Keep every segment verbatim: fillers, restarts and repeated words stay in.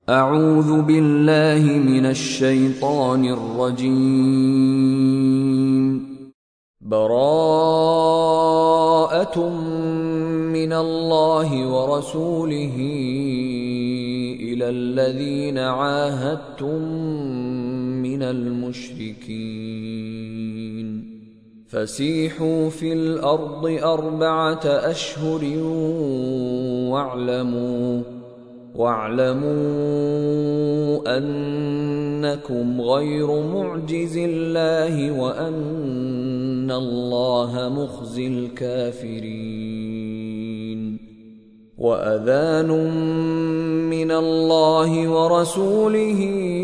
أعوذ بالله من الشيطان الرجيم. براءة من الله ورسوله إلى الذين عاهدتم من المشركين فسيحوا في الأرض أربعة أشهر واعلموا واعلموا أنكم غير معجز الله وأن الله مخزي الكافرين. وأذان من الله ورسوله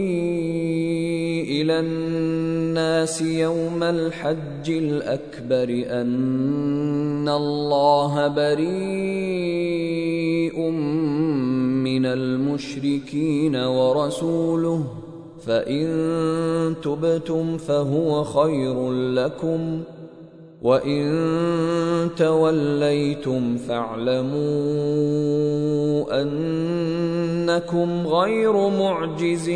إلى الناس يوم الحج الأكبر أن الله بريء من المشركين ورسوله فإن تبتم فهو خير لكم وإن توليتم فاعلموا أنكم غير معجز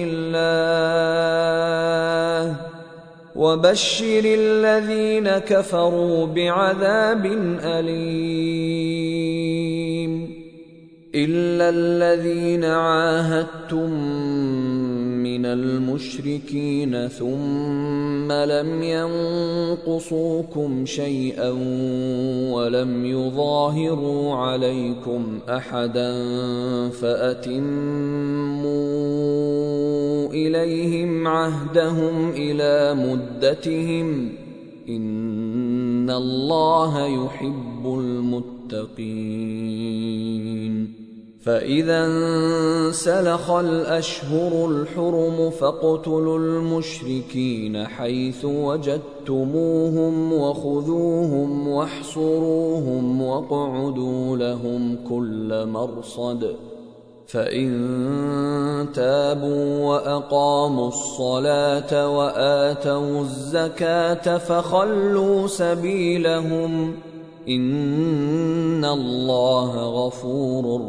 الله وبشر الذين كفروا بعذاب أليم. إلا الذين عاهدتم من المشركين ثم لم ينقصوكم شيئا ولم يظاهروا عليكم أحدا فأتموا إليهم عهدهم إلى مدتهم إن الله يحب المتقين. فإذا انسلخ الأشهر الحرم فاقتلوا المشركين حيث وجدتموهم وخذوهم واحصروهم واقعدوا لهم كل مرصد فإن تابوا وأقاموا الصلاة وآتوا الزكاة فخلوا سبيلهم إن الله غفور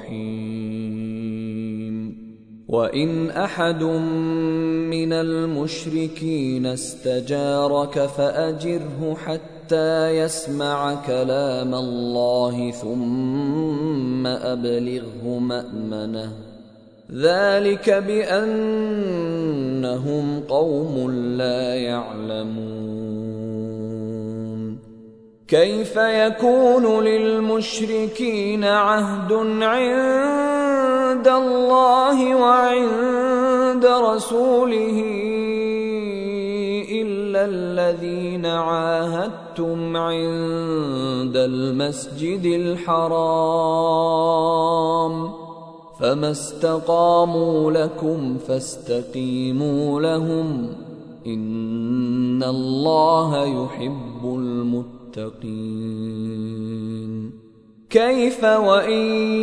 رحيم. وإن أحد من المشركين استجارك فأجره حتى يسمع كلام الله ثم أبلغه مأمنه ذلك بأنهم قوم لا يعلمون. كيف يكون للمشركين عهد عند الله وعند رسوله إلا الذين عاهدتم عند المسجد الحرام فما استقاموا لكم فاستقيموا لهم إن الله يحب المتقين. كيف وإن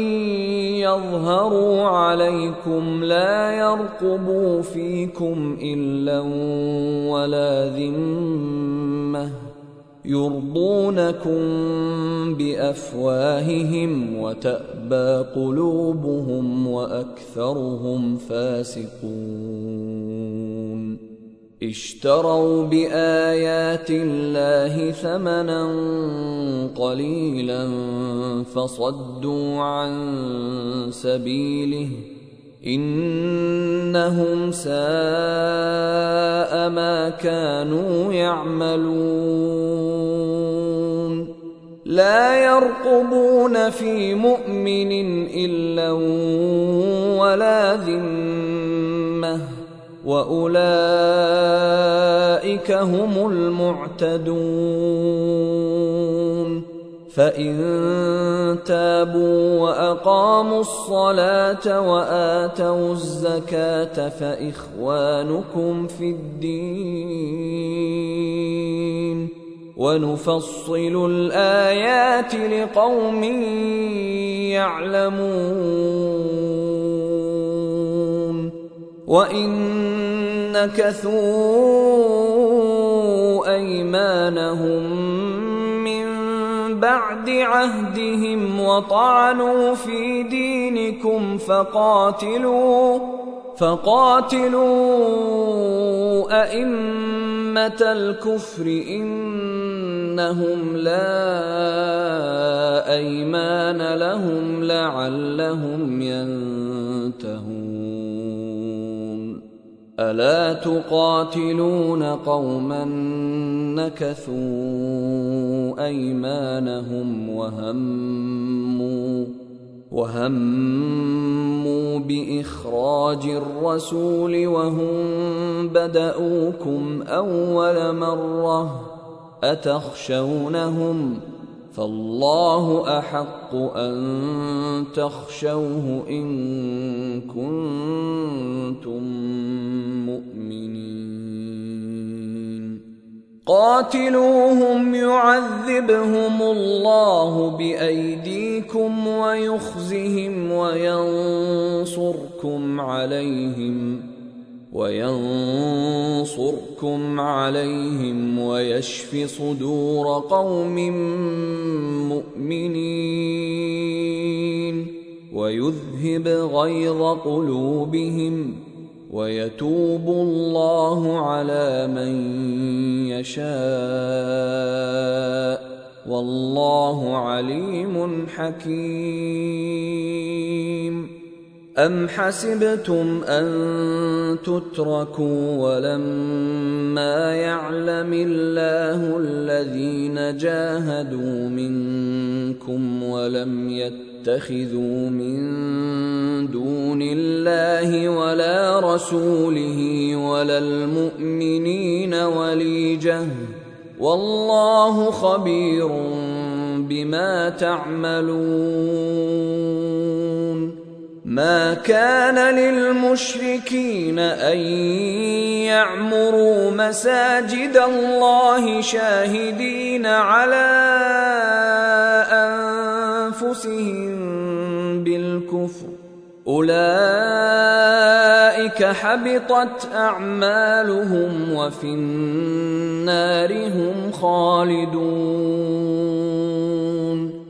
يظهروا عليكم لا يرقبوا فيكم إلا ولا ذمة يرضونكم بأفواههم وتأبى قلوبهم وأكثرهم فاسقون. اشتروا بآيات الله ثمنا قليلا فصدوا عن سبيله إنهم ساء ما كانوا يعملون. لا يرقبون في مؤمن إلا ولا ذمة وأولئك هم المعتدون. فإن تابوا وأقاموا الصلاة وآتوا الزكاة فإخوانكم في الدين ونفصل الآيات لقوم يعلمون. وإن نكثوا أيمانهم من بعد بعد عهدهم وطعنوا في دينكم فقاتلوا فقاتلوا أئمة الكفر إنهم لا أيمان لهم لعلهم ينتهون ألا تقاتلون قوما نكثوا أيمانهم وهموا وهموا بإخراج الرسول وهم بدؤوكم أول مرة أتخشونهم فالله أحق أن تخشوه إن كنتم مؤمنين قاتلوهم يعذبهم الله بأيديكم ويخزهم وينصركم عليهم وينصركم عليهم ويشف صدور قوم مؤمنين ويذهب غيظ قلوبهم ويتوب الله على من يشاء والله عليم حكيم أم حسبتم أن تتركوا ولما يعلم الله الذين جاهدوا منكم ولم يتخذوا من دون الله ولا رسوله ولا المؤمنين وليجة والله خبير بما تعملون ما كان للمشركين أن يعمروا مساجد الله شاهدين على أنفسهم بالكفر أولئك حبطت أعمالهم وفي النار هم خالدون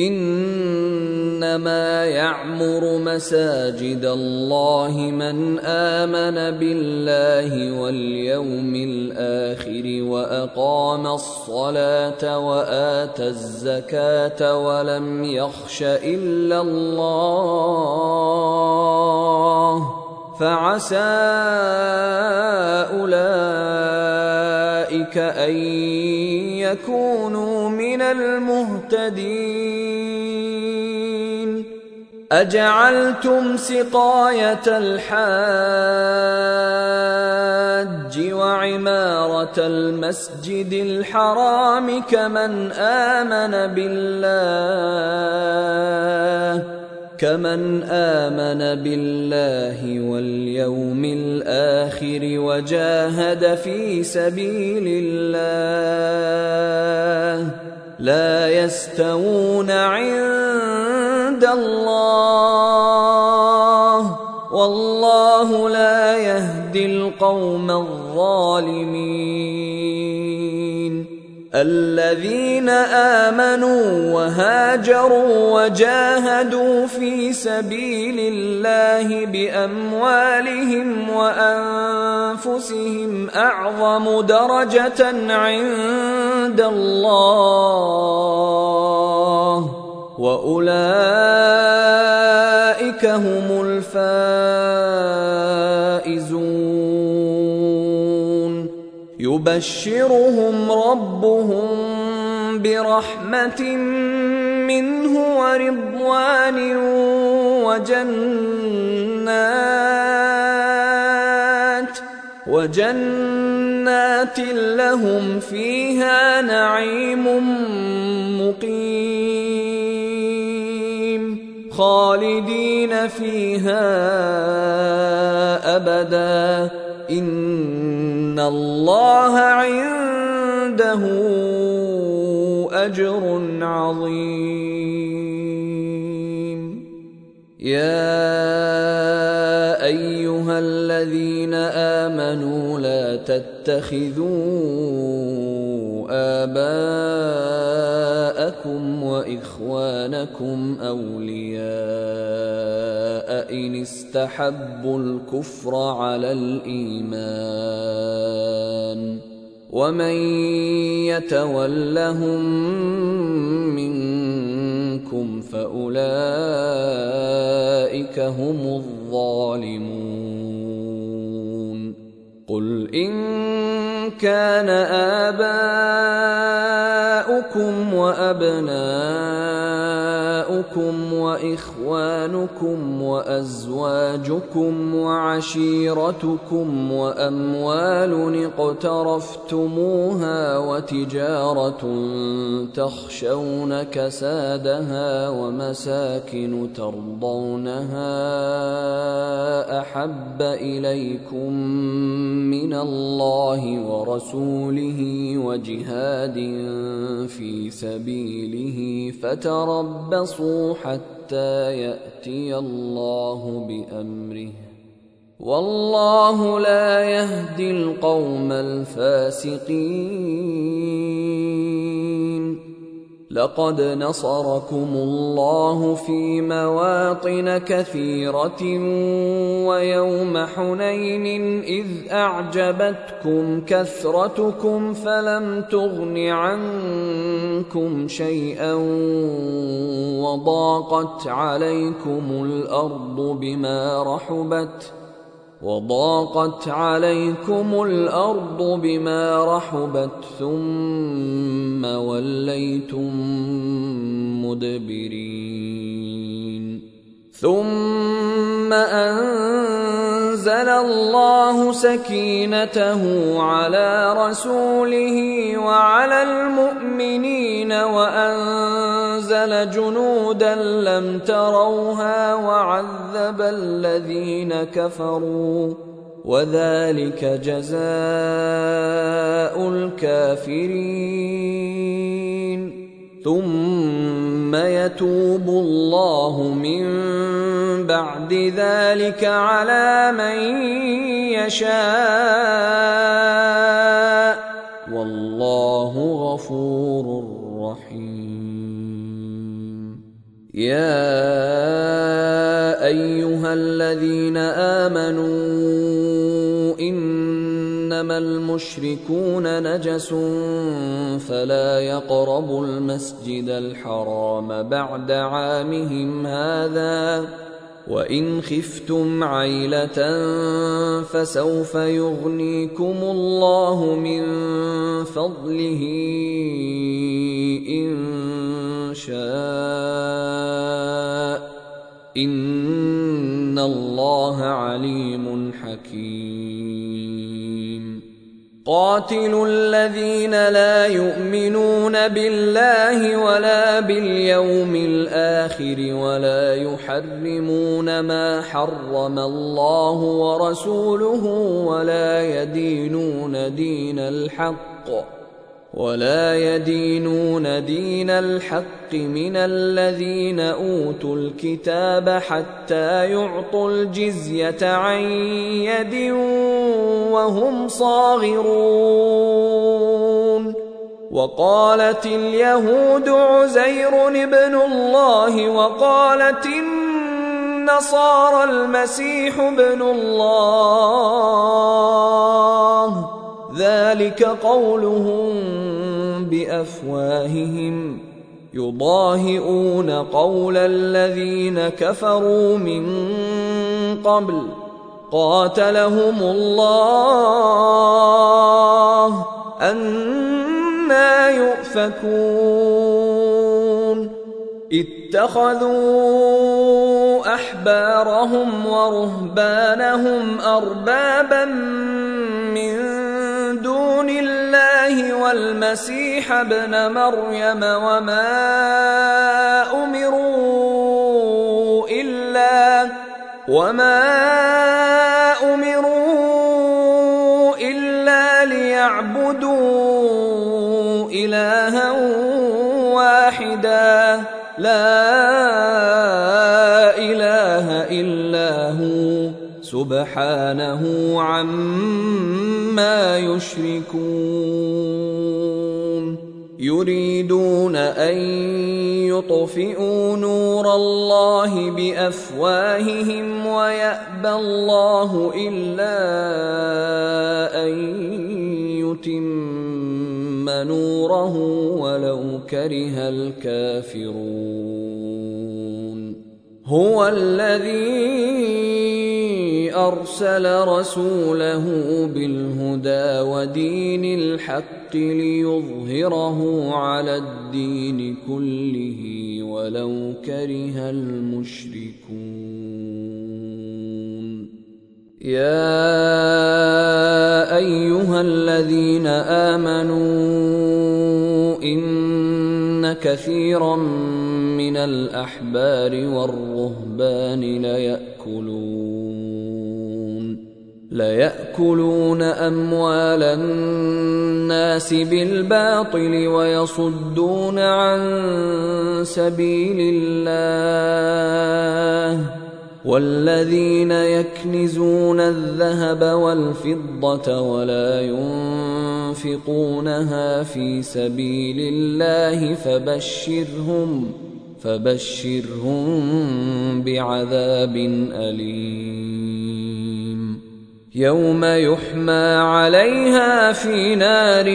إنما يعمر مساجد الله من آمن بالله واليوم الآخر وأقام الصلاة وآتى الزكاة ولم يخش إلا الله فعسى أولئك أن يكونوا من المهتدين أجعلتم سقاية الحاج وعمارة المسجد الحرام كمن آمن بالله كمن آمن بالله واليوم الآخر وجاهد في سبيل الله لا يستوون عند الله والله لا يهدي القوم الظالمين الذين آمنوا وهاجروا وجاهدوا في سبيل الله بأموالهم وأنفسهم أعظم درجة عند الله وأولئك هم الفائزون يبشرهم ربهم برحمة منه ورضوان وجنات وجنات لهم فيها نعيم مقيم خالدين فيها أبدا إن الله عنده أجر عظيم يا أيها الذين آمنوا لا تتخذوا آباءكم وإخوانكم يتخذونكم أولياء إن استحبوا الكفر على الإيمان ومن يتولهم منكم فأولئك هم الظالمون. قل إن كان آباؤكم وأبناؤكم وإخوانكم وأزواجكم وعشيرتكم وأموال اقترفتموها وتجارة تخشون كسادها ومساكن ترضونها أحب إليكم من الله ورسوله وجهاد في سبيله فتربصوا حتى يأتي الله بأمره والله لا يهدي القوم الفاسقين. لقد نصركم الله في مواطن كثيرة ويوم حنين إذ أعجبتكم كثرتكم فلم تغن عنكم شيئا وضاقت عليكم الأرض بما رحبت وضاقت عليكم الأرض بما رحبت ثم وليتم مدبرين. ثم أنزل الله سكينته على رسوله وعلى المؤمنين وأنزل جنودا لم تروها وعذب الذين كفروا وذلك جزاء الكافرين. ثم يتوب الله من بعد ذلك على من يشاء والله غفور رحيم. يا أيها الذين آمنوا إنما المشركون نجس فلا يقربوا المسجد الحرام بعد عامهم هذا وإن خفتم عيلة فسوف يغنيكم الله من فضله إن شاء إن الله عليم حكيم. قاتلوا الذين لا يؤمنون بالله ولا باليوم الآخر ولا يحرمون ما حرم الله ورسوله ولا يدينون دين الحق ولا يدينون دين الحق من الذين أوتوا الكتاب حتى يعطوا الجزية عن يد وهم صاغرون. وقالت اليهود عزير ابن الله وقالت النصارى المسيح ابن الله ذلك قولهم بأفواههم يضاهئون قول الذين كفروا من قبل قاتلهم الله أنى يؤفكون. اتخذوا أحبارهم ورهبانهم أربابا من دون الله والمسيح ابن مريم وما أمروا إلا وما أمروا إلا ليعبدوا إلها واحدا لا إله إلا هو سبحانه عما يشركون. يريدون أن يطفئوا نور الله بأفواههم ويأبى الله إلا أن يتم نوره ولو كره الكافرون. هو الذي أرسل رسوله بالهدى ودين الحق ليظهره على الدين كله ولو كره المشركون. يا أيها الذين آمنوا إن كثيرا من الأحبار والرهبان ليأكلون ليأكلون أموال الناس بالباطل ويصدون عن سبيل الله. والذين يكنزون الذهب والفضة ولا ينفقونها في سبيل الله فبشرهم فبشرهم بعذاب أليم. يوم يحمى عليها في نار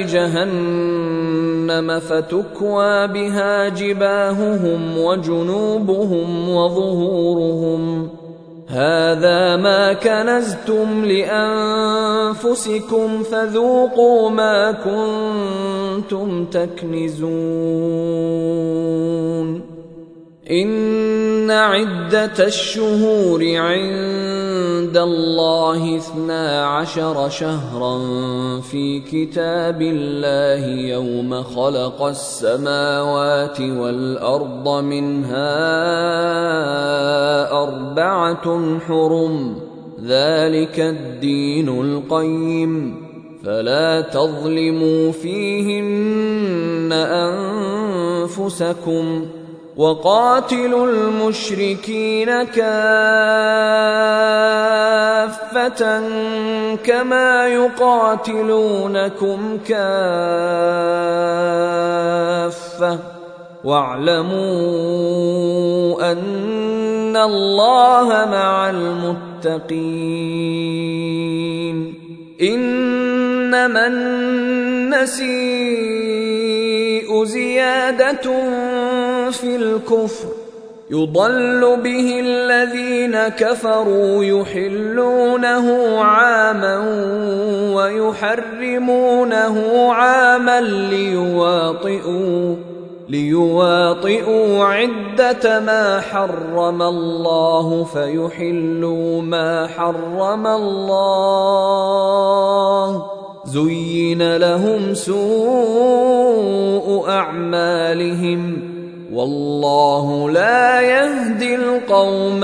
جهنم فتكوى بها جباههم وجنوبهم وظهورهم هذا ما كنزتم لأنفسكم فذوقوا ما كنتم تكنزون. إن عدة الشهور عند الله اثنا عشر شهرا في كتاب الله يوم خلق السماوات والأرض منها أربعة حرم ذلك الدين القيم فلا تظلموا فيهن أنفسكم وقاتلوا المشركين كافة كما يقاتلونكم كافة واعلموا أن الله مع المتقين. إنما النسيء زيادة في الكفر يضل به الذين كفروا يحلونه عاما ويحرمونه عاما ليواطئوا ليواطئوا عدة ما حرم الله فيحلوا ما حرم الله. زين لهم سوء أعمالهم والله لا يهدي القوم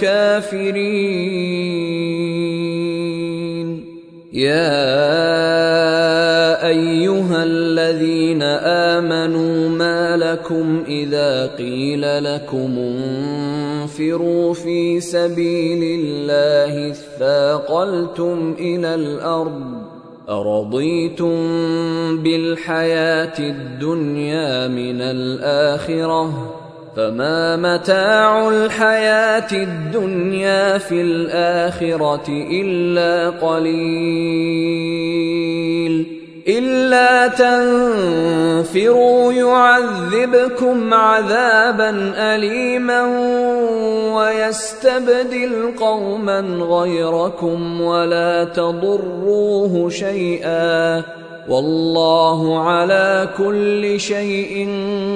الكافرين. يا أيها الذين آمنوا ما لكم إذا قيل لكم انفروا في سبيل الله اثاقلتم إلى الأرض أرضيتم بالحياة الدنيا من الآخرة فما متاع الحياة الدنيا في الآخرة إلا قليل. إلا تنفروا يعذبكم عذابا أليما ويستبدل قوما غيركم ولا تضروه شيئا والله على كل شيء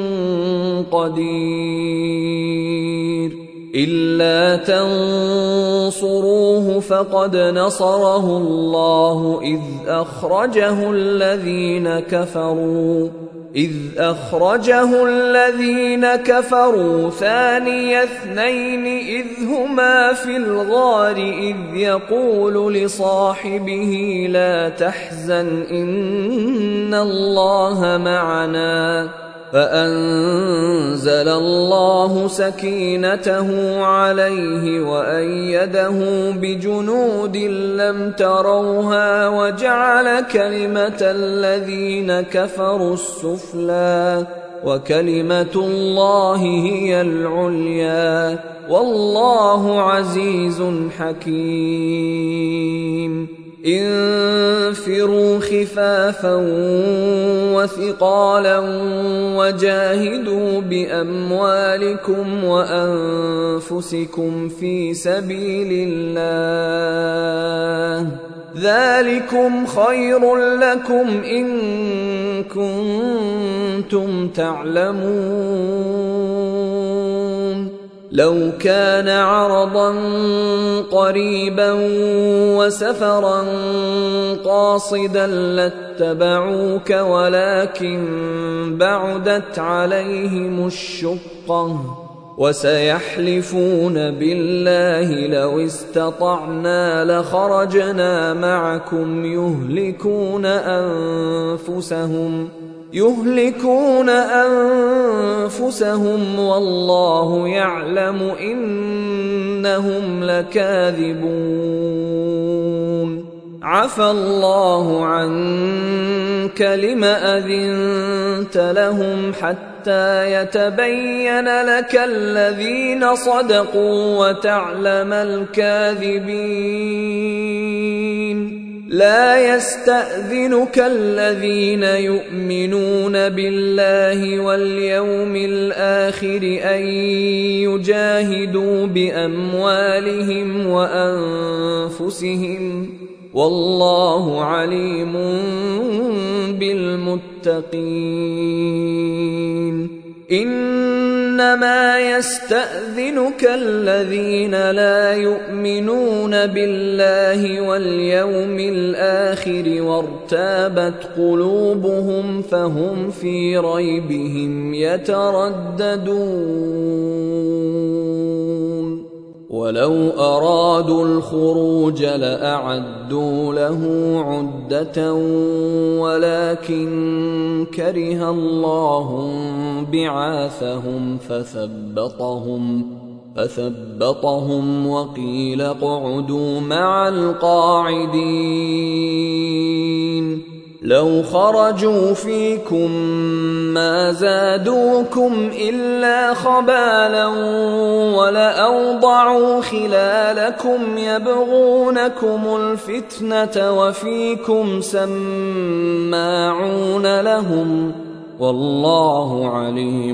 قدير. إلا تنصروه فقد نصره الله إذ أخرجه الذين كفروا إذ أخرجه الذين كفروا ثاني اثنين إذ هما في الغار إذ يقول لصاحبه لا تحزن إن الله معنا فأنزل الله سكينته عليه وأيده بجنود لم تروها وجعل كلمة الذين كفروا السفلى وكلمة الله هي العليا والله عزيز حكيم. انفروا خفافا وثقالا وجاهدوا بأموالكم وأنفسكم في سبيل الله ذلكم خير لكم إن كنتم تعلمون. لو كان عرضا قريبا وسفرا قاصدا لاتبعوك ولكن بعدت عليهم الشقة وسيحلفون بالله لو استطعنا لخرجنا معكم يهلكون أنفسهم يهلكون أنفسهم والله يعلم إنهم لكاذبون. عفى الله عنك لم أذنت لهم حتى يتبين لك الذين صدقوا وتعلم الكاذبين. لا يستأذنك الذين يؤمنون بالله واليوم الآخر أن يجاهدوا بأموالهم وأنفسهم والله عليم بالمتقين. إنما يستأذنك الذين لا يؤمنون بالله واليوم الآخر وارتابت قلوبهم فهم في ريبهم يترددون. ولو أرادوا الخروج لأعدوا له عدة ولكن كره الله بعاثهم فثبطهم فثبطهم وقيل اقعدوا مع القاعدين. لو خرجوا فيكم ما زادوكم إلا خبالا ولأوضعوا خلالكم يبغونكم الفتنة وفيكم سماعون لهم والله عليم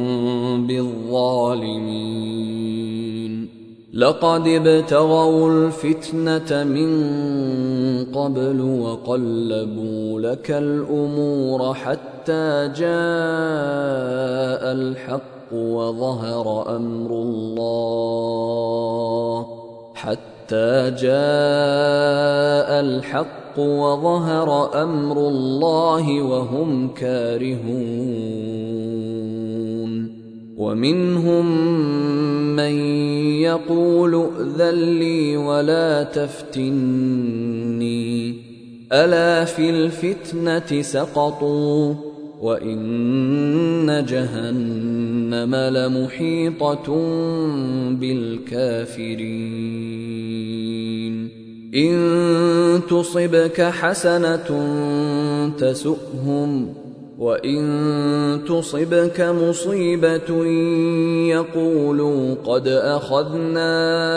بالظالمين. لقد ابتغوا الفتنة من قبل وقلبوا لك الأمور حتى جاء الحق وظهر أمر الله حتى جاء الحق وظهر أمر الله وهم كارهون. ومنهم من يقول ائذن لي ولا تفتني ألا في الفتنة سقطوا وإن جهنم لمحيطة بالكافرين. إن تصبك حسنة تسؤهم وإن تصبك مصيبة يقولوا قد أخذنا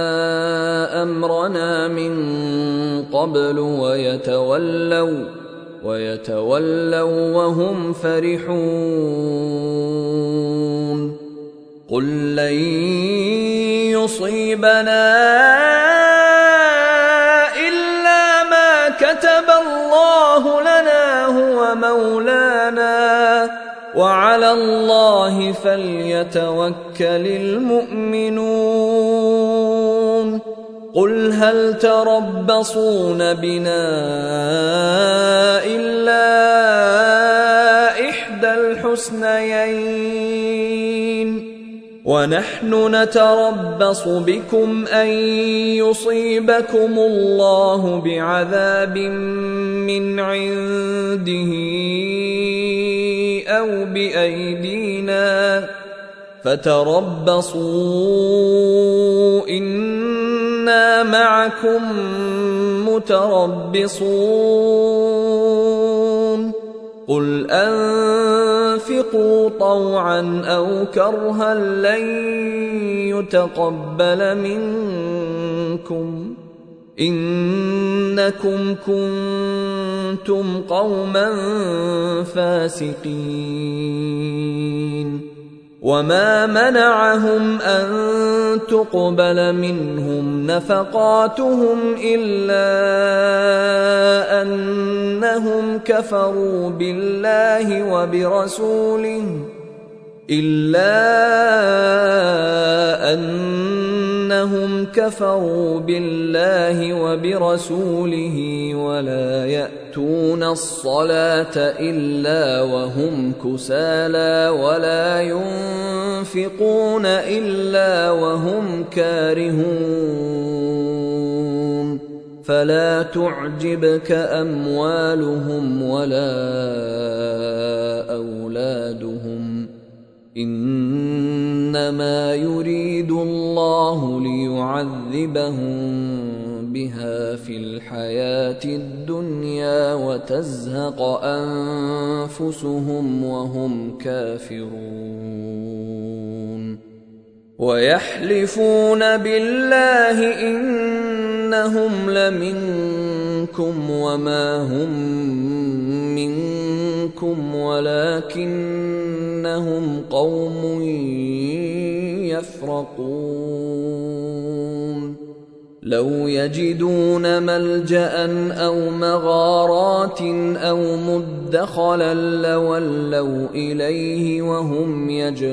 أمرنا من قبل ويتولوا ويتولوا وهم فرحون. قل لن يصيبنا إلا ما كتب الله لنا هو مولانا وعلى الله فليتوكل المؤمنون. قل هل تربصون بنا إلا إحدى الحسنيين ونحن نتربص بكم أن يصيبكم الله بعذاب من عنده أو بأيدينا فتربصوا إنا معكم متربصون قل أنفقوا طوعا أو كرها لن يتقبل منكم إنكم كنتم قوما فاسقين وما منعهم أن تقبل منهم نفقاتهم إلا أنهم كفروا بالله وبرسوله إلا أنهم كفروا بالله وبرسوله ولا يأتون الصلاة إلا وهم كسالى ولا ينفقون إلا وهم كارهون فلا تعجبك أموالهم ولا أولادهم إنما يريد الله ليعذبهم بها في الحياة الدنيا وتزهق أنفسهم وهم كافرون ويحلفون بالله إنهم لمنكم وما هم منكم ولكنهم قوم يفرقون لو يجدون ملجأ أو مغارات أو مدخلا لولوا إليه وهم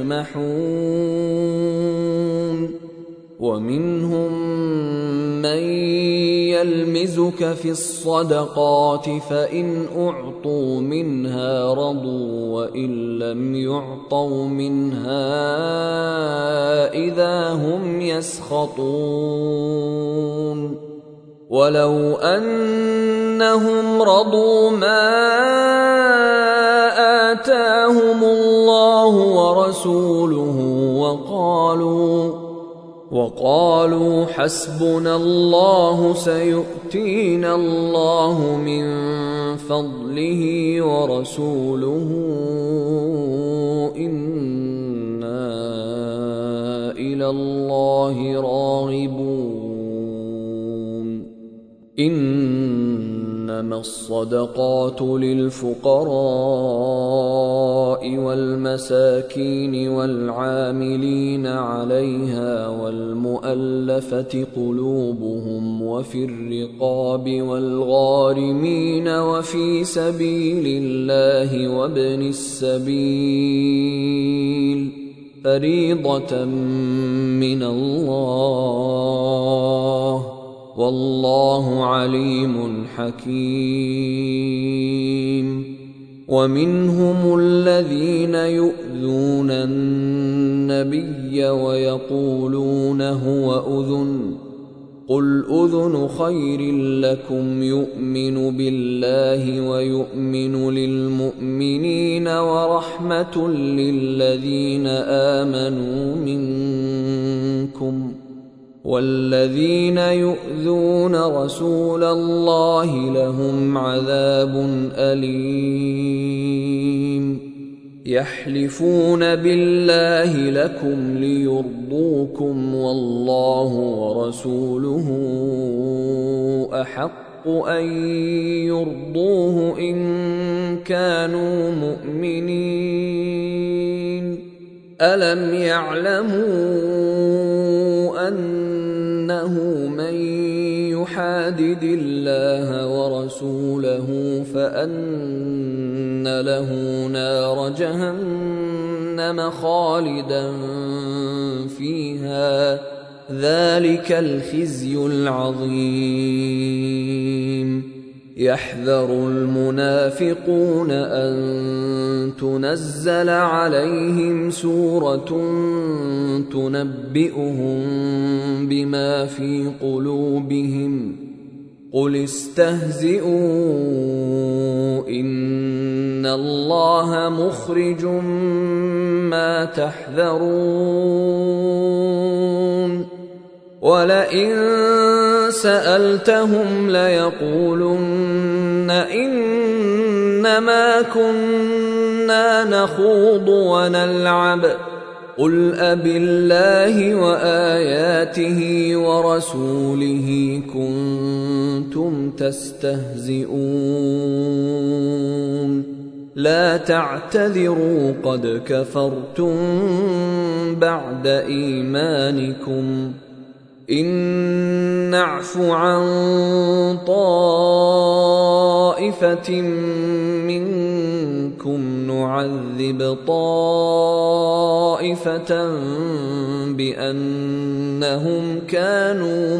يجمحون ومنهم من يلمزك في الصدقات فإن أعطوا منها رضوا وإن لم يعطوا منها إذا هم يسخطون ولو أنهم رضوا ما آتاهم الله ورسوله وقالوا وقالوا حسبنا الله سيؤتينا الله من فضله ورسوله إنا إلى الله راغبون إنما الصدقات للفقراء والمساكين والعاملين عليها والمؤلفة قلوبهم وفي الرقاب والغارمين وفي سبيل الله وابن السبيل فريضة من الله والله عليم حكيم ومنهم الذين يؤذون النبي ويقولون هو أذن قل أذن خير لكم يؤمن بالله ويؤمن للمؤمنين ورحمة للذين آمنوا منكم والذين يؤذون رسول الله لهم عذاب أليم يحلفون بالله لكم ليرضوكم والله ورسوله أحق أن يرضوه إن كانوا مؤمنين ألم يعلموا أنه من يحادد الله ورسوله فأن له نار جهنم خالدا فيها ذلك الخزي العظيم يحذر المنافقون أن تنزل عليهم سورة تنبئهم بما في قلوبهم قل استهزئوا إن الله مخرج ما تحذرون ولئن سألتهم ليقولن إنما كنا نخوض ونلعب قل أبالله وآياته ورسوله كنتم تستهزئون لا تعتذروا قد كفرتم بعد إيمانكم إن نعف عن طائفة منكم نعذب طائفة بأنهم كانوا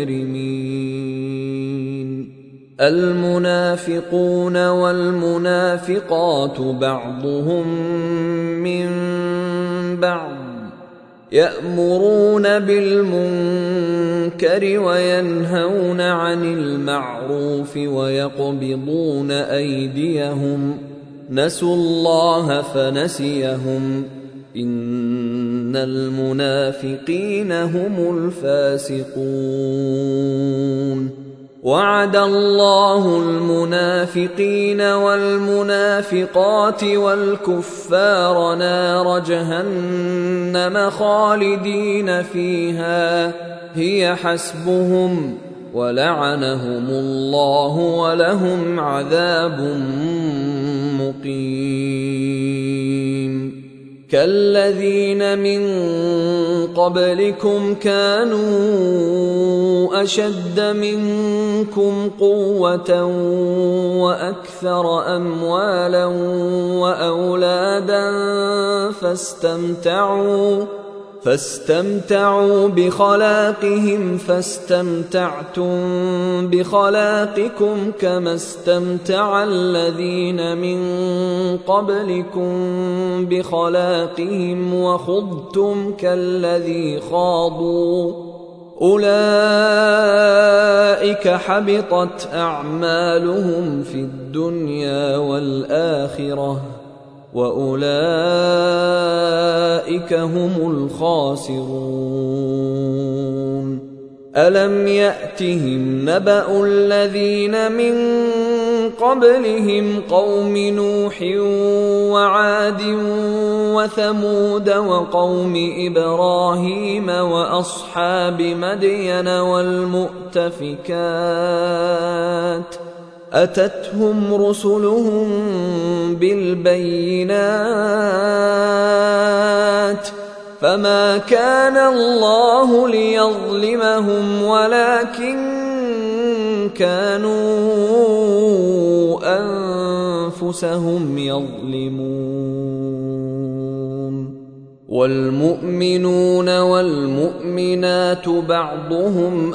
مجرمين المنافقون والمنافقات بعضهم من بعض يأمرون بالمنكر وينهون عن المعروف ويقبضون أيديهم نسوا الله فنسيهم إن المنافقين هم الفاسقون وعد الله المنافقين والمنافقات والكفار نار جهنم خالدين فيها هي حسبهم ولعنهم الله ولهم عذاب مقيم كالذين من قبلكم كانوا أشد منكم قوة وأكثر أموالا وأولادا فاستمتعوا فاستمتعوا بخلاقهم فاستمتعتم بخلاقكم كما استمتع الذين من قبلكم بخلاقهم وخضتم كالذي خاضوا أولئك حبطت أعمالهم في الدنيا والآخرة وأولئك هم الخاسرون ألم يأتهم نبأ الذين من قبلهم قوم نوح وعاد وثمود وقوم إبراهيم وأصحاب مدين والمؤتفكات أتتهم رسلهم بالبينات فما كان الله ليظلمهم ولكن كانوا أنفسهم يظلمون والمؤمنون والمؤمنات بعضهم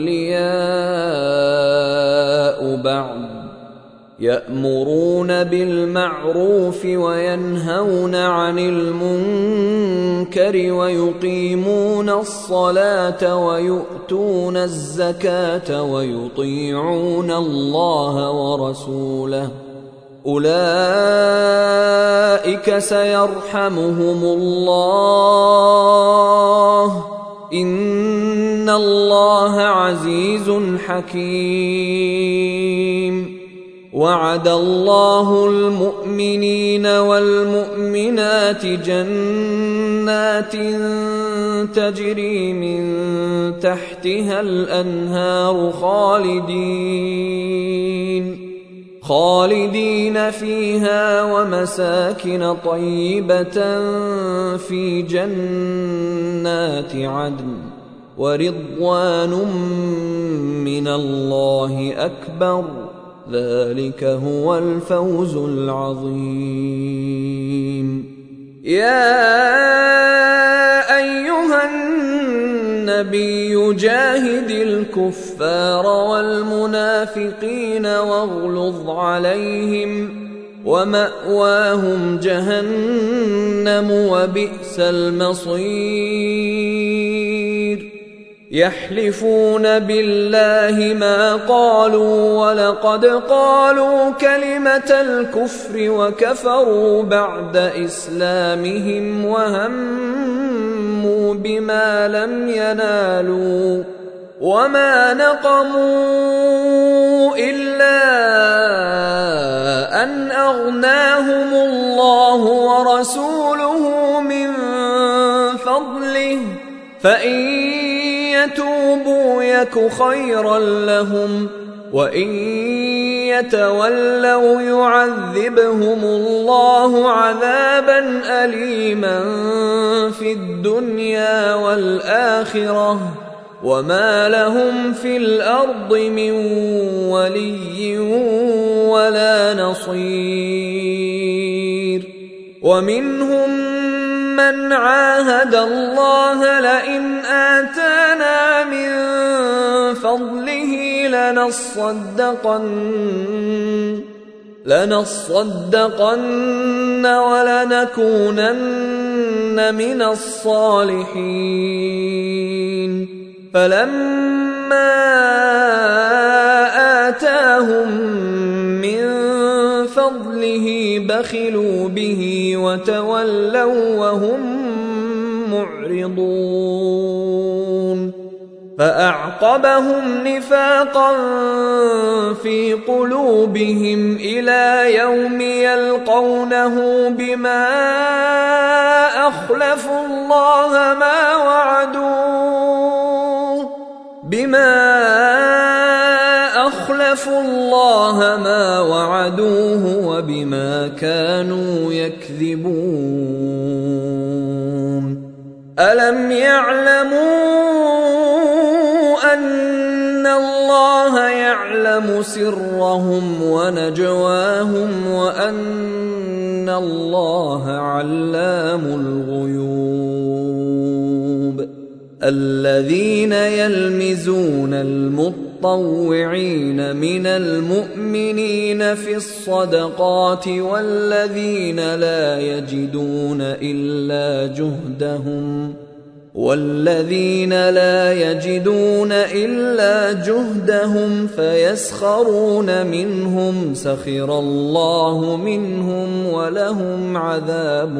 أولياء بعض يأمرون بالمعروف وينهون عن المنكر ويقيمون الصلاة ويؤتون الزكاة ويطيعون الله ورسوله أولئك سيرحمهم الله إن الله عزيز حكيم وعد الله المؤمنين والمؤمنات جنات تجري من تحتها الأنهار خالدين خالدين فيها ومساكن طيبة في جنات عدن ورضوان من الله أكبر ذلك هو الفوز العظيم يا أيها النبي جاهد الكفار والمنافقين واغلظ عليهم ومأواهم جهنم وبئس المصير يحلفون بالله ما قالوا ولقد قالوا كلمة الكفر وكفروا بعد إسلامهم وهموا بما لم ينالوا وما نقموا إلا أن أغناهم الله ورسوله من فضله فإن يتوبوا يك خيرا لهم وإن يتولوا يعذبهم الله عذابا أليما في الدنيا والآخرة وما لهم في الأرض من ولي ولا نصير. ومنهم من عاهد الله لئن آتانا من فضله لنصدقن لنصدقن ولنكونن من الصالحين فلما آتاهم من فضله بخلوا به وتولوا وهم معرضون فأعقبهم نفاقا في قلوبهم إلى يوم يلقونه بما أخلفوا الله ما وعدوه بما أخلفوا الله ما وعدوه وبما كانوا يكذبون. ألم يعلموا أن الله يعلم سرهم ونجواهم وأن الله علام الغيوب. الذين يلمزون المطوعين من المؤمنين في الصدقات والذين لا يجدون إلا جهدهم والذين لا يجدون إلا جهدهم فيسخرون منهم سخر الله منهم ولهم عذاب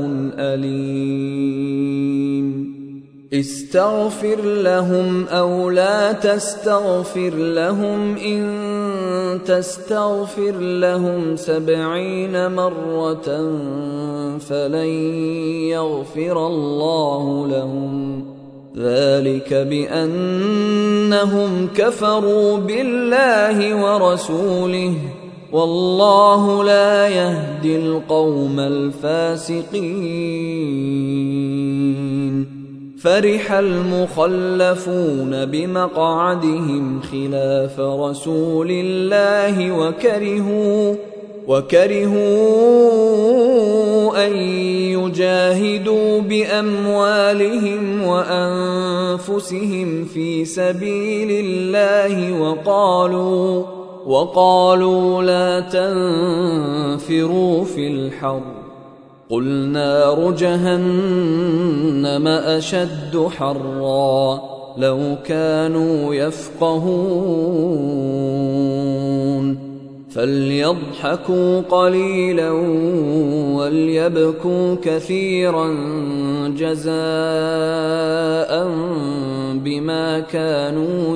أليم. استغفر لهم أو لا تستغفر لهم إن تستغفر لهم سبعين مرة فلن يغفر الله لهم ذلك بأنهم كفروا بالله ورسوله والله لا يهدي القوم الفاسقين. فرح المخلفون بمقعدهم خلاف رسول الله وكرهوا وكرهوا أن يجاهدوا بأموالهم وأنفسهم في سبيل الله وقالوا وقالوا لا تنفروا في الحر قل نار جهنم أشد حرا لو كانوا يفقهون. فليضحكوا قليلا وليبكوا كثيرا جزاء بما كانوا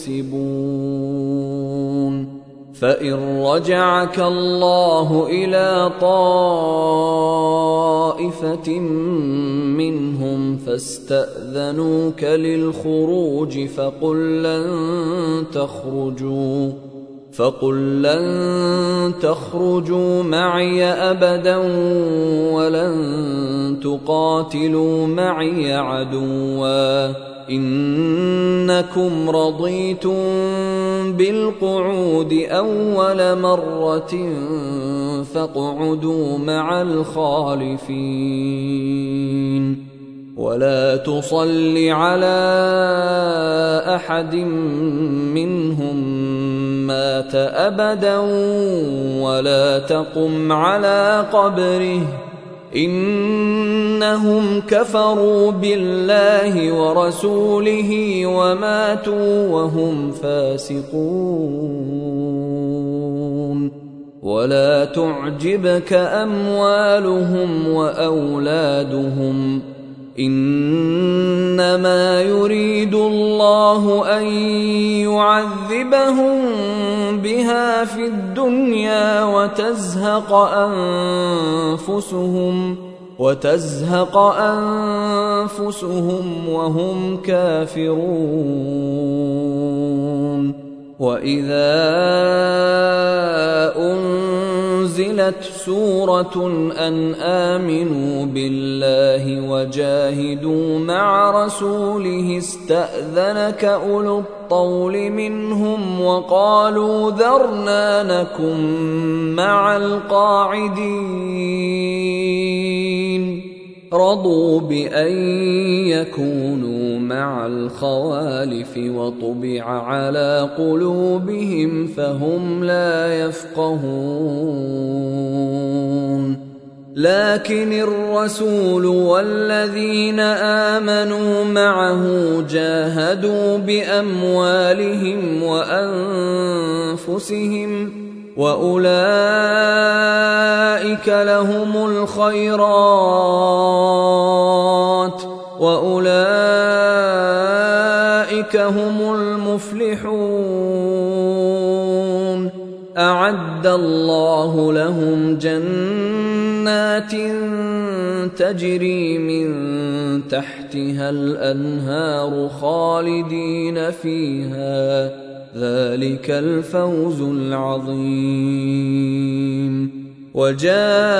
يكسبون. فإن رجعك الله إلى طائفة منهم فاستأذنوك للخروج فقل لن تخرجوا فقل لن تخرجوا معي أبدا ولن تقاتلوا معي عدوا إنكم رضيتم بالقعود أول مرة فاقعدوا مع الخالفين. ولا تصل على أحد منهم مات أبدا ولا تقم على قبره إنهم كفروا بالله ورسوله وماتوا وهم فاسقون. ولا تعجبك أموالهم وأولادهم، إنما يريد الله أن يعذبهم بها في الدنيا وتزهق أنفسهم وتزهق أنفسهم وهم كافرون. وإذا أنزلت سورة أن آمنوا بالله وجاهدوا مع رسوله استأذنك أولو الطول منهم وقالوا ذرنا نكن مع القاعدين. رضوا بأن يكونوا مع الخوالف وطبع على قلوبهم فهم لا يفقهون. لكن الرسول والذين آمنوا معه جاهدوا بأموالهم وأنفسهم وأولئك لهم الخيرات وأولئك هم المفلحون. أعد الله لهم جنات تجري من تحتها الأنهار خالدين فيها، ذلك الفوز العظيم. وجاء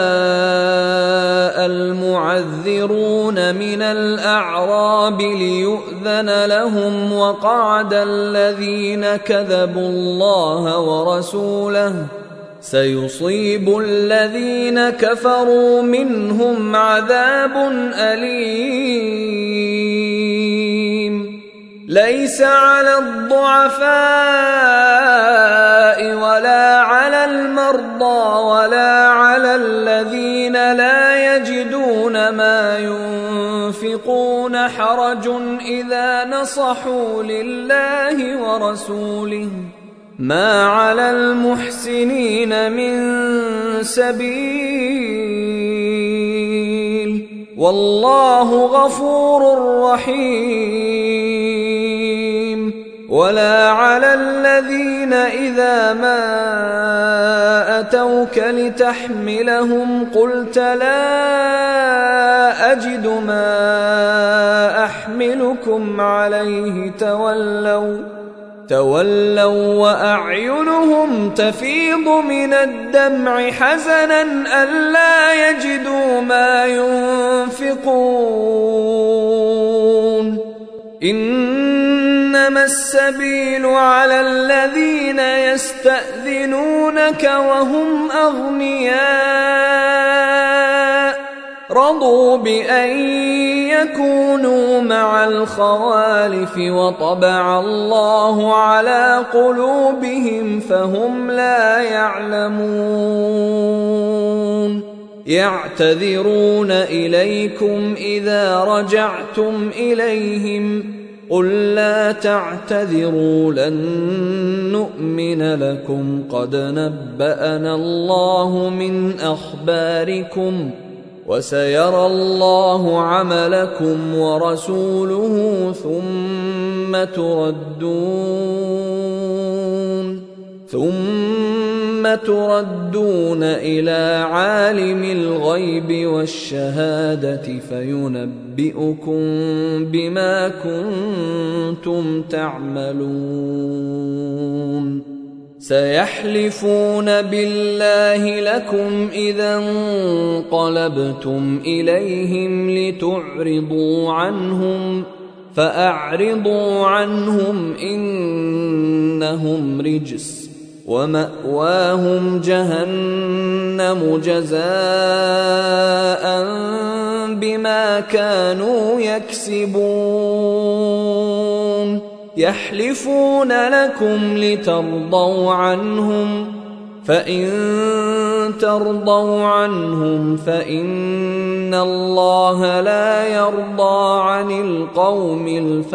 المعذرون من الأعراب ليؤذن لهم وقعد الذين كذبوا الله ورسوله، سيصيب الذين كفروا منهم عذاب أليم. ليس على الضعفاء ولا على المرضى ولا على الذين لا يجدون ما ينفقون حرج إذا نصحوا لله ورسوله، ما على المحسنين من سبيل، والله غفور رحيم. ولا على الذين إذا ما أتوك لتحملهم قلت لا أجد ما أحملكم عليه تولوا تولوا وأعينهم تفيض من الدمع حزنا ألا يجدوا ما ينفقون. إنما السبيل على الذين يستأذنونك وهم أغنياء رضوا بأن يكونوا مع الخوالف وطبع الله على قلوبهم فهم لا يعلمون. يعتذرون إليكم إذا رجعتم إليهم قل لا تعتذروا لن نؤمن لكم قد نبأنا الله من أخباركم وسيرى الله عملكم ورسوله ثم تردون ثم تردون إلى عالم الغيب والشهادة فينبئكم بما كنتم تعملون. سيحلفون بالله لكم إذا انقلبتم إليهم لتعرضوا عنهم فأعرضوا عنهم إنهم رجس ومأواهم جهنم جزاء بما كانوا يكسبون. يحلفون لكم لترضوا عنهم فإن ترضوا عنهم فإن الله لا يرضى عن القوم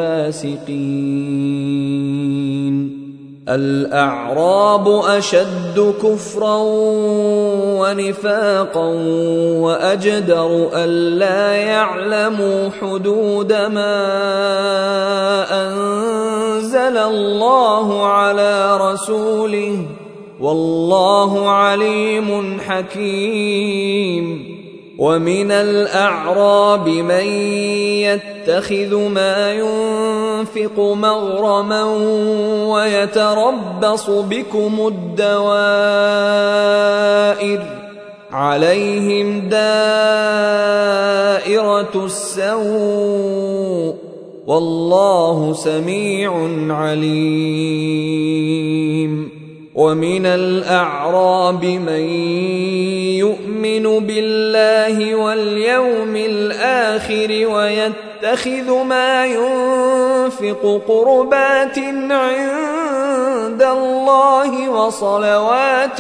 الفاسقين. الأعراب أشد كفرا ونفاقا وأجدر ألا يعلموا حدود ما أنزل الله على رسوله والله عليم حكيم. ومن الأعراب من يتخذ ما ينفق مغرما ويتربص بكم الدوائر عليهم دائرة السوء والله سميع عليم. ومن الأعراب من يؤمن بالله واليوم الآخر ويتخذ ما ينفق قربات عند الله وصلوات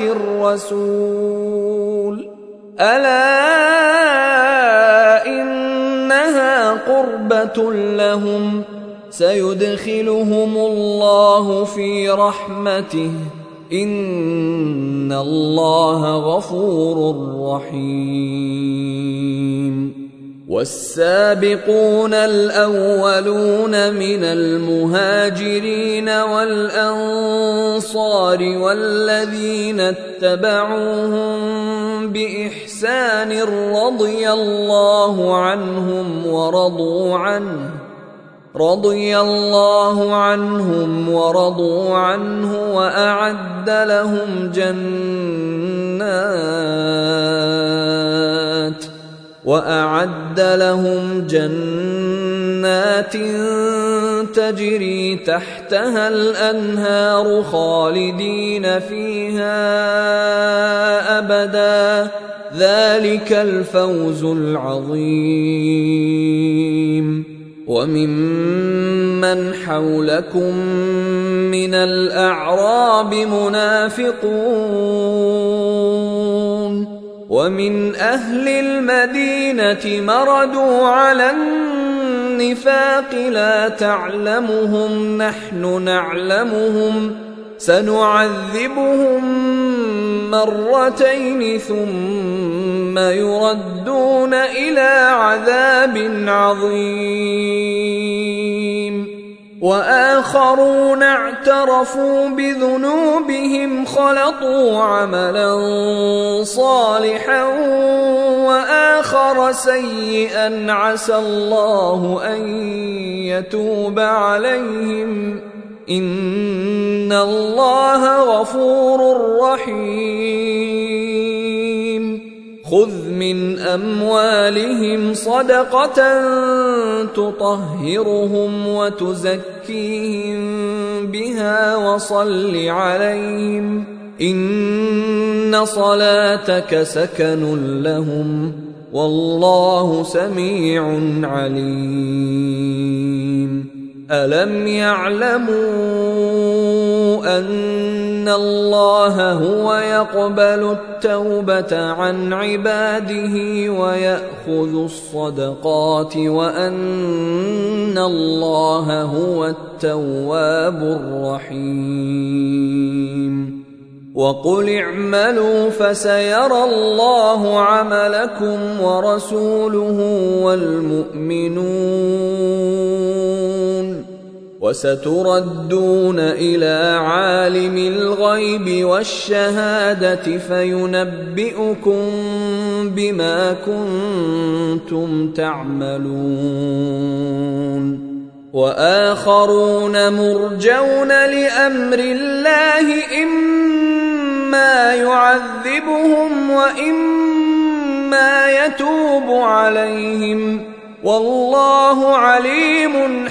الرسول ألا إنها قربة لهم سيدخلهم الله في رحمته إن الله غفور رحيم. والسابقون الأولون من المهاجرين والأنصار والذين اتبعوهم بإحسان رضي الله عنهم ورضوا عنه رضي الله عنهم ورضوا عنه وأعد لهم جنات وأعد لهم جنات تجري تحتها الأنهار خالدين فيها أبدا ذلك الفوز العظيم. وممن حولكم من الأعراب منافقون ومن أهل المدينة مردوا على النفاق لا تعلمهم نحن نعلمهم سنعذبهم مرتين ثم يردون إلى عذاب عظيم. وآخرون اعترفوا بذنوبهم خلطوا عملا صالحا وآخر سيئا عسى الله أن يتوب عليهم إن الله غفور رحيم. خذ من أموالهم صدقة تطهرهم وتزكيهم بها وصل عليهم إن صلاتك سكن لهم والله سميع عليم. ألم يعلموا أن الله هو يقبل التوبة عن عباده ويأخذ الصدقات وأن الله هو التواب الرحيم. وقل اعملوا فسيرى الله عملكم ورسوله والمؤمنون وستردون إلى عالم الغيب والشهادة فينبئكم بما كنتم تعملون. وآخرون مرجون لأمر الله إما يعذبهم وإما يتوب عليهم والله عليم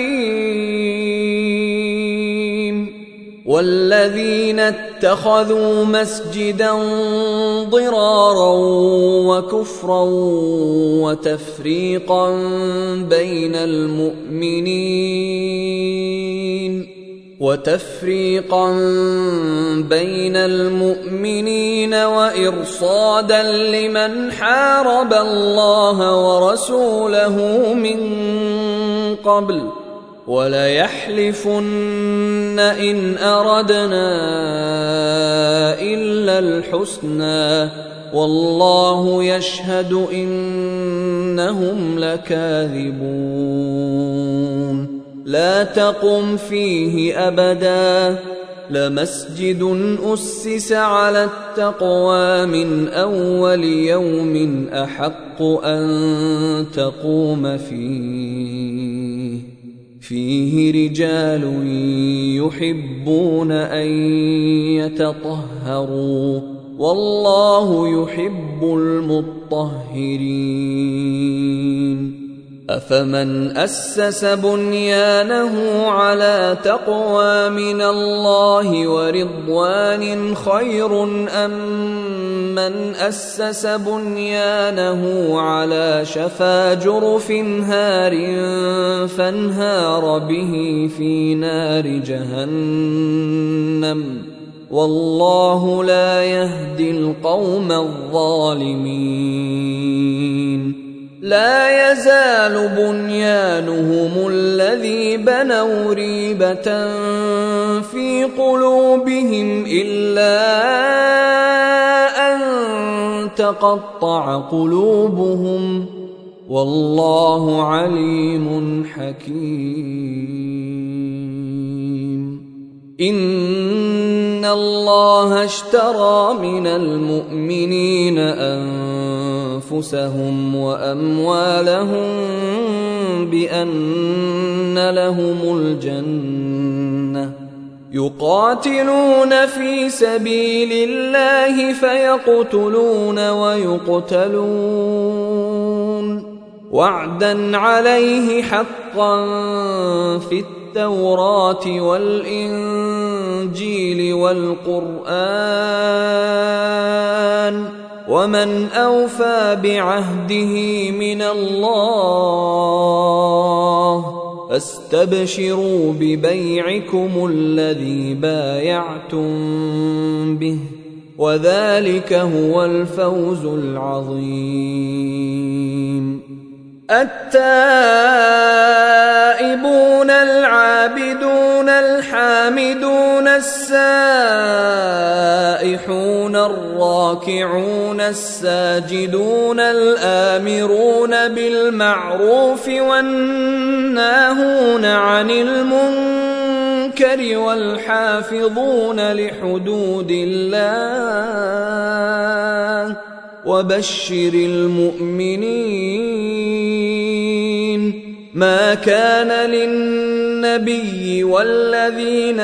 حكيم. والذين اتخذوا مسجدا ضرارا وكفرا وتفريقا بين المؤمنين وتفريقا بين المؤمنين وإرصادا لمن حارب الله ورسوله من قبل وليحلفن إن أردنا إلا الحسنى والله يشهد إنهم لكاذبون لا تقم فيه أبدا لمسجد أسس على التقوى من أول يوم أحق أن تقوم فيه فيه رجال يحبون أن يتطهروا والله يحب المطهرين أفمن أسس بنيانه على تقوى من الله ورضوان خير أم من أسس بنيانه على شفا جرف هار فانهار به في نار جهنم والله لا يهدي القوم الظالمين لا يزال بنيانهم الذي بنوا ريبة في قلوبهم إلا أن تقطع قلوبهم والله عليم حكيم إن الله اشترى من المؤمنين أنفسهم وأموالهم بأن لهم الجنة يقاتلون في سبيل الله فيقتلون ويقتلون وعدا عليه حقا في التوراة والإنجيل والقرآن ومن أوفى بعهده من الله فاستبشروا ببيعكم الذي بايعتم به وذلك هو الفوز العظيم التائبون العابدون الحامدون السائحون الراكعون الساجدون الآمرون بالمعروف والناهون عن المنكر والحافظون لحدود الله وبشر المؤمنين ما كان للنبي والذين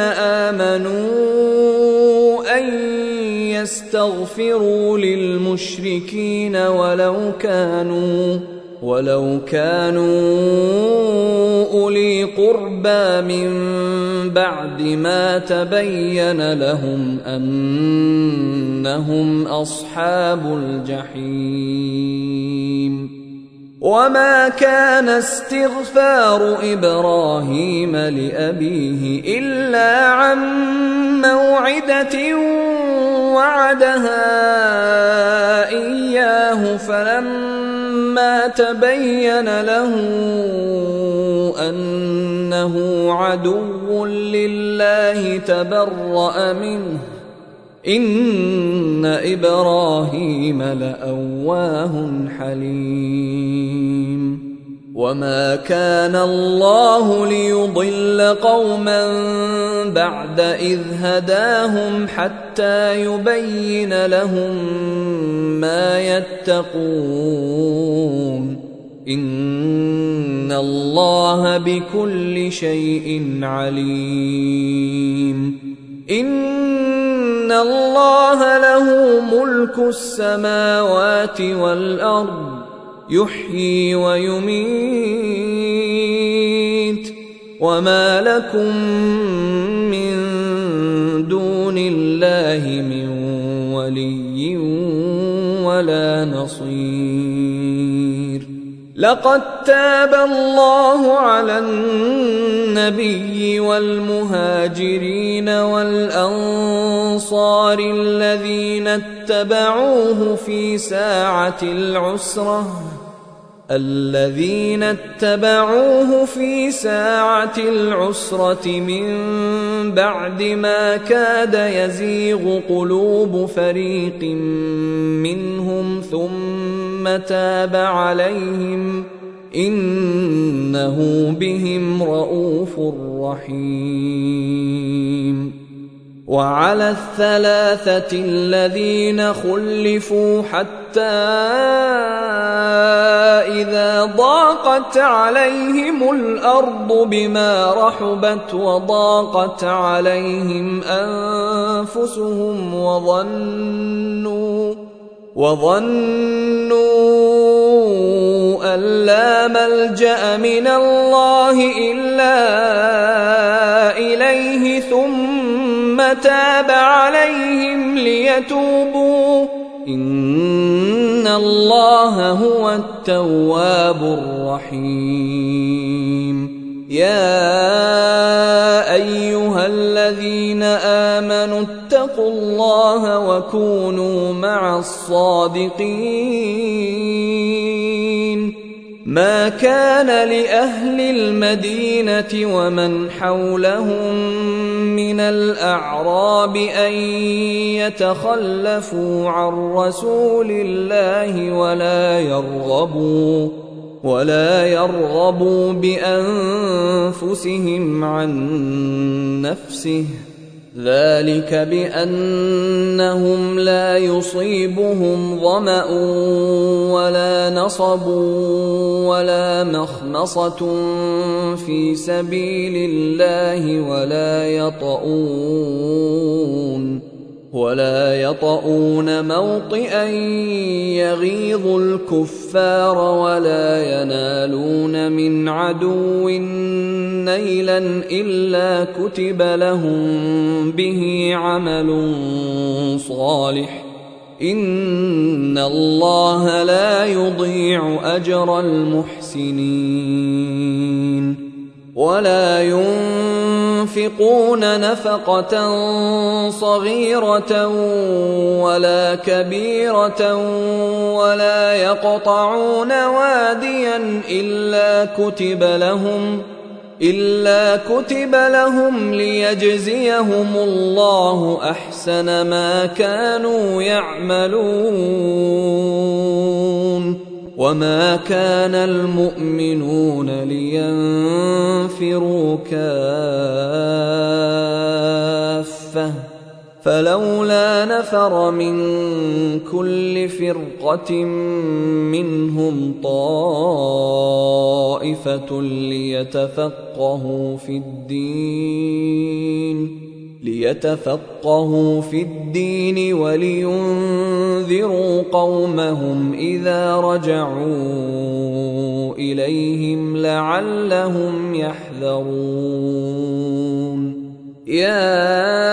آمنوا أن يستغفروا للمشركين ولو كانوا ولو كانوا أولي قربى من بعد ما تبين لهم أنهم أصحاب الجحيم وما كان استغفار إبراهيم لأبيه إلا عن موعدة وعدها إياه فلما تبين له أنه عدو لله تبرأ منه إن إبراهيم لأواه حليم وما كان الله ليضل قوما بعد إذ هداهم حتى يبين لهم ما يتقون إن الله بكل شيء عليم إن الله له ملك السماوات والأرض يحيي ويميت وما لكم من دون الله من ولي ولا نصير لقد تاب الله على النبي والمهاجرين والأنصار الذين اتبعوه في ساعة العسرة الذين اتبعوه في ساعة العسرة من بعد ما كاد يزيغ قلوب فريق منهم ثم تاب عليهم إنه بهم رءوف رحيم. وعلى الثلاثة الذين خلفوا حتى إذا ضاقت عليهم الأرض بما رحبت وضاقت عليهم أنفسهم وظنوا وظنوا أن لا ملجأ من الله إلا إليه ثم تاب عليهم ليتوبوا إن الله هو التواب الرحيم. يا أيها الذين آمنوا اتقوا الله وكونوا مع الصادقين. ما كان لأهل المدينة ومن حولهم من الأعراب أن يتخلفوا عن رسول الله ولا يرغبوا ولا يرغبوا بأنفسهم عن نفسه ذلك بأنهم لا يصيبهم ظمأ ولا نصب ولا مخمصة في سبيل الله ولا يطؤون ولا يطؤون موطئا يغيظ الكفار ولا ينالون من عدو نيلا إلا كتب لهم به عمل صالح إن الله لا يضيع أجر المحسنين. ولا ينفقون نفقة صغيرة ولا كبيرة ولا يقطعون واديا إلا كتب لهم إلا كتب لهم ليجزيهم الله أحسن ما كانوا يعملون. وما كان المؤمنون لينفروا كافة فلولا نفر من كل فرقة منهم طائفة ليتفقهوا في الدين ليتفقهوا في الدين ولينذروا قومهم إذا رجعوا إليهم لعلهم يحذرون. يا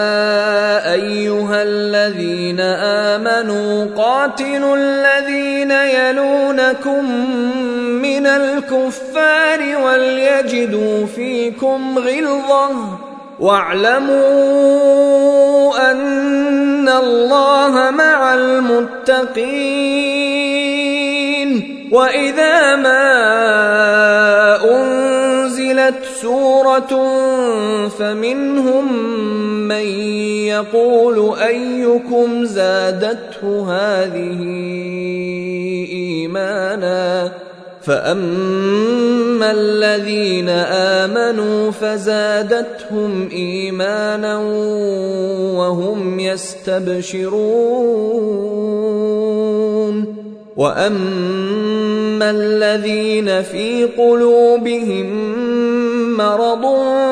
أيها الذين آمنوا قاتلوا الذين يلونكم من الكفار وليجدوا فيكم غلظة واعلموا أن الله مع المتقين. وإذا ما أنزلت سورة فمنهم من يقول أيكم زادته هذه إيمانا فأما الذين آمنوا فزادتهم إيمانا وهم يستبشرون. وأما الذين في قلوبهم مرض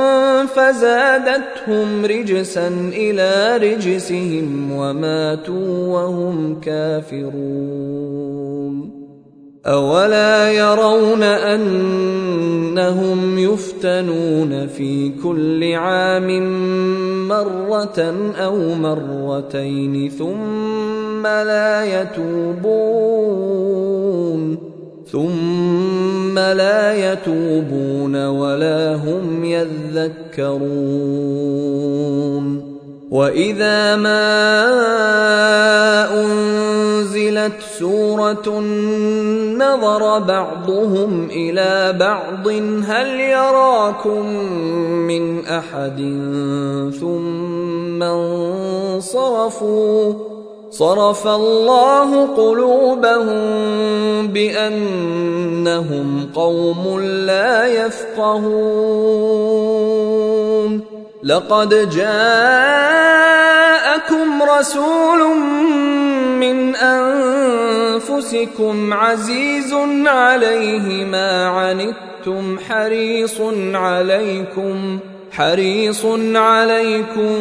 فزادتهم رجسا إلى رجسهم وماتوا وهم كافرون. أولا يرون أنهم يفتنون في كل عام مرة أو مرتين ثم لا يتوبون ثم لا يتوبون ولا هم يذكرون وإذا ما أنزلت سورة نظر بعضهم إلى بعض هل يراكم من أحد ثم انصرفوا صرف الله قلوبهم بأنهم قوم لا يفقهون لقد جاءكم رسول من أنفسكم عزيز عليه ما عنتم حريص عليكم حريص عليكم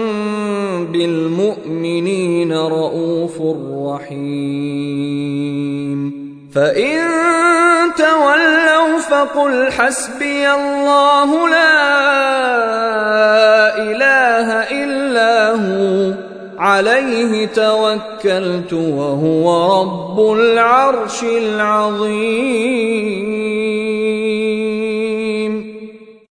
بالمؤمنين رؤوف رحيم فإن تولوا فقل حسبي الله لا إله إلا هو عليه توكلت وهو رب العرش العظيم.